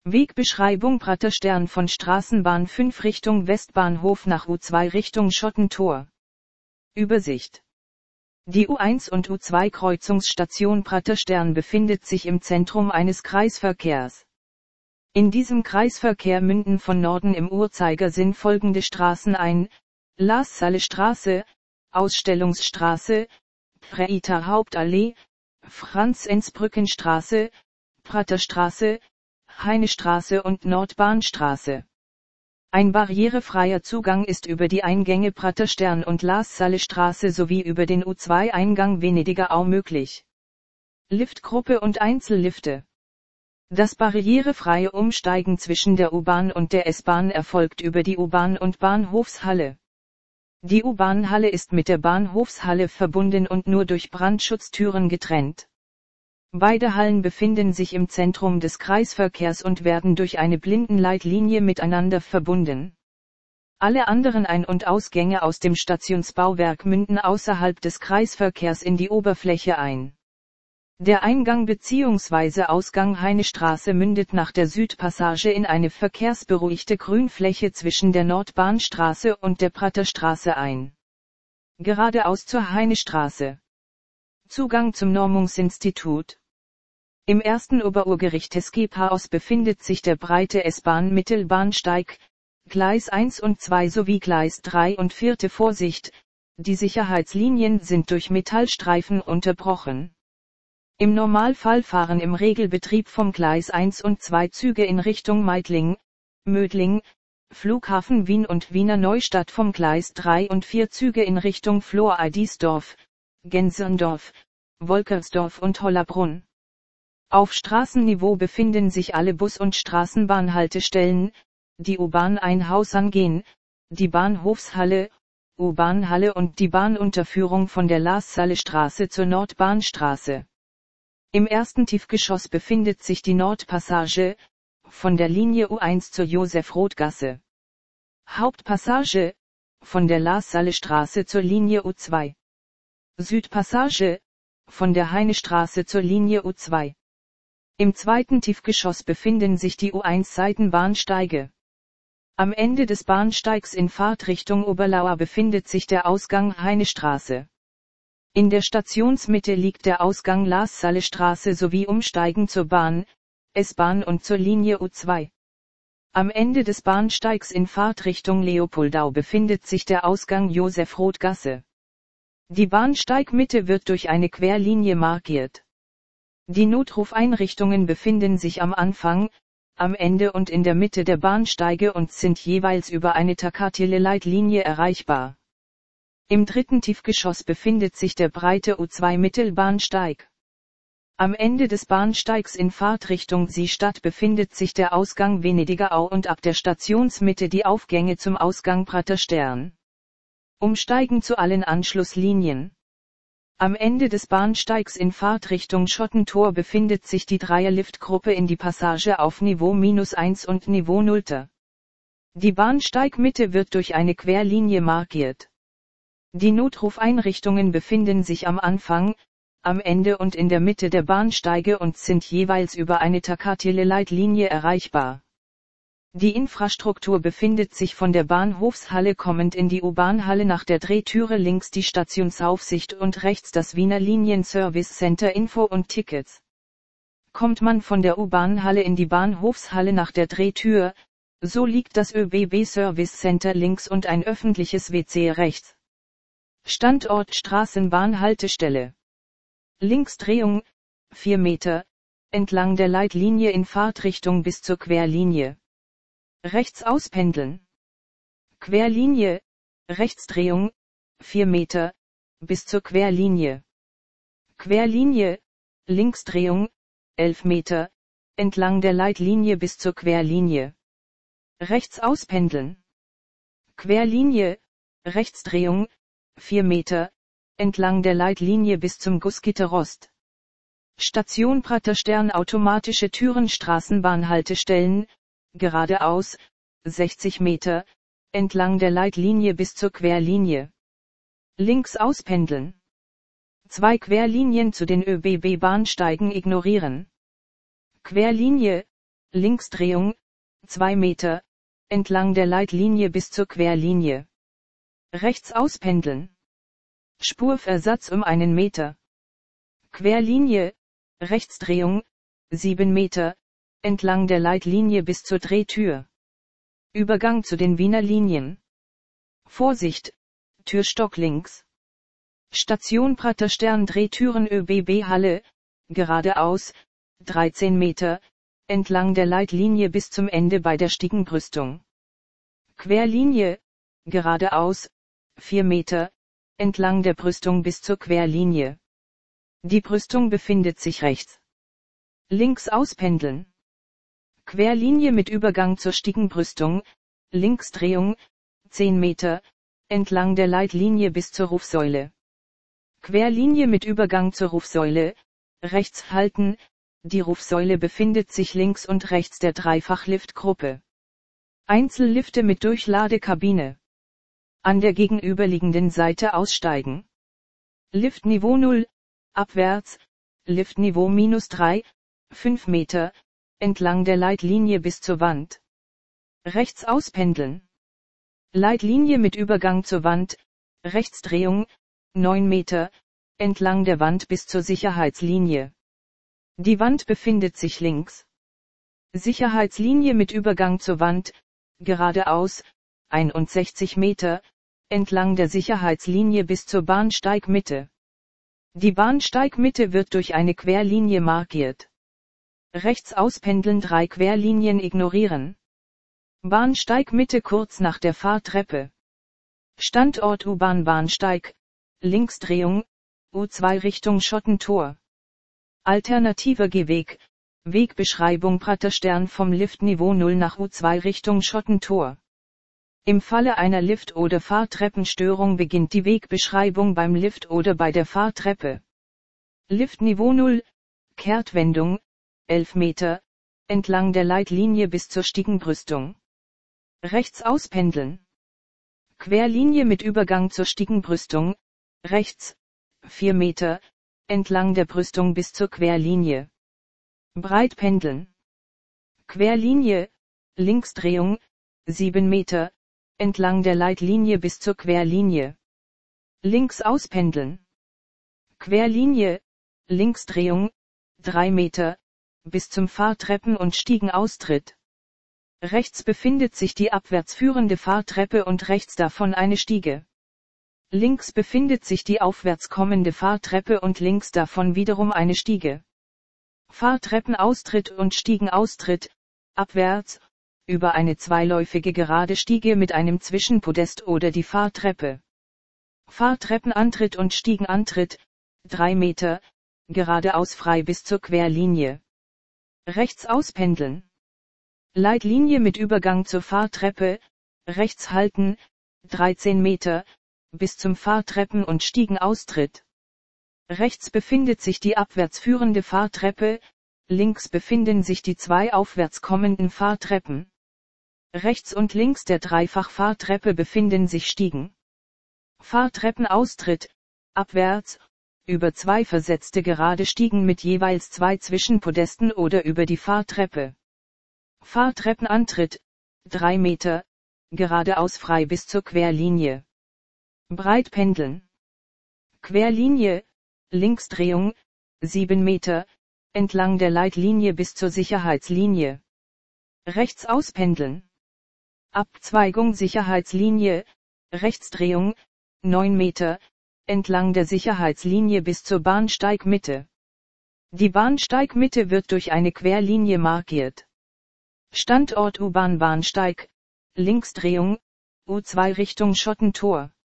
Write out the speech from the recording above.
Wegbeschreibung Praterstern von Straßenbahn 5 Richtung Westbahnhof nach U2 Richtung Schottentor. Übersicht. Die U1 und U2 Kreuzungsstation Praterstern befindet sich im Zentrum eines Kreisverkehrs. In diesem Kreisverkehr münden von Norden im Uhrzeigersinn folgende Straßen ein: Laassalle-Straße, Ausstellungsstraße, Prater Hauptallee, Franz-Enz-Brückenstraße, Praterstraße, Heinestraße und Nordbahnstraße. Ein barrierefreier Zugang ist über die Eingänge Praterstern und Laassalle-Straße sowie über den U2-Eingang Venediger Au möglich. Liftgruppe und Einzellifte. Das barrierefreie Umsteigen zwischen der U-Bahn und der S-Bahn erfolgt über die U-Bahn und Bahnhofshalle. Die U-Bahn-Halle ist mit der Bahnhofshalle verbunden und nur durch Brandschutztüren getrennt. Beide Hallen befinden sich im Zentrum des Kreisverkehrs und werden durch eine Blindenleitlinie miteinander verbunden. Alle anderen Ein- und Ausgänge aus dem Stationsbauwerk münden außerhalb des Kreisverkehrs in die Oberfläche ein. Der Eingang bzw. Ausgang Heinestraße mündet nach der Südpassage in eine verkehrsberuhigte Grünfläche zwischen der Nordbahnstraße und der Praterstraße ein. Geradeaus zur Heinestraße. Zugang zum Normungsinstitut. Im ersten Oberurgericht des Gepaos befindet sich der breite S-Bahn-Mittelbahnsteig, Gleis 1 und 2 sowie Gleis 3 und 4. Vorsicht, die Sicherheitslinien sind durch Metallstreifen unterbrochen. Im Normalfall fahren im Regelbetrieb vom Gleis 1 und 2 Züge in Richtung Meidling, Mödling, Flughafen Wien und Wiener Neustadt, vom Gleis 3 und 4 Züge in Richtung Flor-Eidisdorf, Gensendorf, Wolkersdorf und Hollabrunn. Auf Straßenniveau befinden sich alle Bus- und Straßenbahnhaltestellen, die U-Bahn Einhaus angehen, die Bahnhofshalle, U-Bahn-Halle und die Bahnunterführung von der Laassalle-Straße zur Nordbahnstraße. Im ersten Tiefgeschoss befindet sich die Nordpassage, von der Linie U1 zur Josef-Roth-Gasse. Hauptpassage, von der Laassalle-Straße zur Linie U2. Südpassage, von der Heinestraße zur Linie U2. Im zweiten Tiefgeschoss befinden sich die U1-Seitenbahnsteige. Am Ende des Bahnsteigs in Fahrtrichtung Oberlauer befindet sich der Ausgang Heinestraße. In der Stationsmitte liegt der Ausgang Laassalle-Straße sowie Umsteigen zur Bahn, S-Bahn und zur Linie U2. Am Ende des Bahnsteigs in Fahrtrichtung Leopoldau befindet sich der Ausgang Josef-Roth-Gasse. Die Bahnsteigmitte wird durch eine Querlinie markiert. Die Notrufeinrichtungen befinden sich am Anfang, am Ende und in der Mitte der Bahnsteige und sind jeweils über eine Takatiele-Leitlinie erreichbar. Im dritten Tiefgeschoss befindet sich der breite U2-Mittelbahnsteig. Am Ende des Bahnsteigs in Fahrtrichtung Seestadt befindet sich der Ausgang Venediger Au und ab der Stationsmitte die Aufgänge zum Ausgang Praterstern. Umsteigen zu allen Anschlusslinien. Am Ende des Bahnsteigs in Fahrtrichtung Schottentor befindet sich die Dreierliftgruppe in die Passage auf Niveau -1 und Niveau 0. Die Bahnsteigmitte wird durch eine Querlinie markiert. Die Notrufeinrichtungen befinden sich am Anfang, am Ende und in der Mitte der Bahnsteige und sind jeweils über eine Takatiele-Leitlinie erreichbar. Die Infrastruktur befindet sich von der Bahnhofshalle kommend in die U-Bahn-Halle nach der Drehtüre links die Stationsaufsicht und rechts das Wiener Linien-Service Center Info und Tickets. Kommt man von der U-Bahn-Halle in die Bahnhofshalle nach der Drehtür, so liegt das ÖBB Service Center links und ein öffentliches WC rechts. Standort Straßenbahnhaltestelle. Linksdrehung, 4 Meter, entlang der Leitlinie in Fahrtrichtung bis zur Querlinie. Rechts auspendeln. Querlinie, Rechtsdrehung, 4 Meter, bis zur Querlinie. Querlinie, Linksdrehung, 11 Meter, entlang der Leitlinie bis zur Querlinie. Rechts auspendeln. Querlinie, Rechtsdrehung, 4 Meter, entlang der Leitlinie bis zum Gussgitter Rost. Station Praterstern automatische Türen Straßenbahnhaltestellen, geradeaus, 60 Meter, entlang der Leitlinie bis zur Querlinie. Links auspendeln. 2 Querlinien zu den ÖBB-Bahnsteigen ignorieren. Querlinie, Linksdrehung, 2 Meter, entlang der Leitlinie bis zur Querlinie. Rechts auspendeln. Spurversatz um 1 Meter. Querlinie, Rechtsdrehung, 7 Meter, entlang der Leitlinie bis zur Drehtür. Übergang zu den Wiener Linien. Vorsicht, Türstock links. Station Praterstern Drehtüren ÖBB Halle, geradeaus, 13 Meter, entlang der Leitlinie bis zum Ende bei der Stiegenbrüstung. Querlinie, geradeaus, 4 Meter, entlang der Brüstung bis zur Querlinie. Die Brüstung befindet sich rechts. Links auspendeln. Querlinie mit Übergang zur Stiegenbrüstung, Linksdrehung, 10 Meter, entlang der Leitlinie bis zur Rufsäule. Querlinie mit Übergang zur Rufsäule, rechts halten, die Rufsäule befindet sich links und rechts der Dreifachliftgruppe. Einzellifte mit Durchladekabine. An der gegenüberliegenden Seite aussteigen. Liftniveau 0, abwärts, Liftniveau -3, 5 Meter, entlang der Leitlinie bis zur Wand. Rechts auspendeln. Leitlinie mit Übergang zur Wand, Rechtsdrehung, 9 Meter, entlang der Wand bis zur Sicherheitslinie. Die Wand befindet sich links. Sicherheitslinie mit Übergang zur Wand, geradeaus, 61 Meter, entlang der Sicherheitslinie bis zur Bahnsteigmitte. Die Bahnsteigmitte wird durch eine Querlinie markiert. Rechts auspendeln, 3 Querlinien ignorieren. Bahnsteigmitte kurz nach der Fahrtreppe. Standort U-Bahn Bahnsteig, Linksdrehung, U2 Richtung Schottentor. Alternativer Gehweg, Wegbeschreibung Praterstern vom Liftniveau 0 nach U2 Richtung Schottentor. Im Falle einer Lift- oder Fahrtreppenstörung beginnt die Wegbeschreibung beim Lift oder bei der Fahrtreppe. Liftniveau 0, Kehrtwendung, 11 Meter, entlang der Leitlinie bis zur Stiegenbrüstung. Rechts auspendeln. Querlinie mit Übergang zur Stiegenbrüstung, rechts, 4 Meter, entlang der Brüstung bis zur Querlinie. Breit pendeln. Querlinie, Linksdrehung, 7 Meter, entlang der Leitlinie bis zur Querlinie. Links auspendeln. Querlinie, Linksdrehung, 3 Meter, bis zum Fahrtreppen- und Stiegenaustritt. Rechts befindet sich die abwärts führende Fahrtreppe und rechts davon eine Stiege. Links befindet sich die aufwärts kommende Fahrtreppe und links davon wiederum eine Stiege. Fahrtreppenaustritt und Stiegenaustritt, abwärts, über eine zweiläufige gerade Stiege mit einem Zwischenpodest oder die Fahrtreppe. Fahrtreppenantritt und Stiegenantritt, 3 Meter, geradeaus frei bis zur Querlinie. Rechts auspendeln. Leitlinie mit Übergang zur Fahrtreppe, rechts halten, 13 Meter, bis zum Fahrtreppen- und Stiegenaustritt. Rechts befindet sich die abwärts führende Fahrtreppe, links befinden sich die 2 aufwärts kommenden Fahrtreppen. Rechts und links der Dreifach-Fahrtreppe befinden sich Stiegen. Fahrtreppenaustritt, abwärts, über 2 versetzte gerade Stiegen mit jeweils 2 Zwischenpodesten oder über die Fahrtreppe. Fahrtreppenantritt, 3 Meter, geradeaus frei bis zur Querlinie. Breit pendeln. Querlinie, Linksdrehung, 7 Meter, entlang der Leitlinie bis zur Sicherheitslinie. Rechts auspendeln. Abzweigung Sicherheitslinie, Rechtsdrehung, 9 Meter, entlang der Sicherheitslinie bis zur Bahnsteigmitte. Die Bahnsteigmitte wird durch eine Querlinie markiert. Standort U-Bahn Bahnsteig, Linksdrehung, U2 Richtung Schottentor.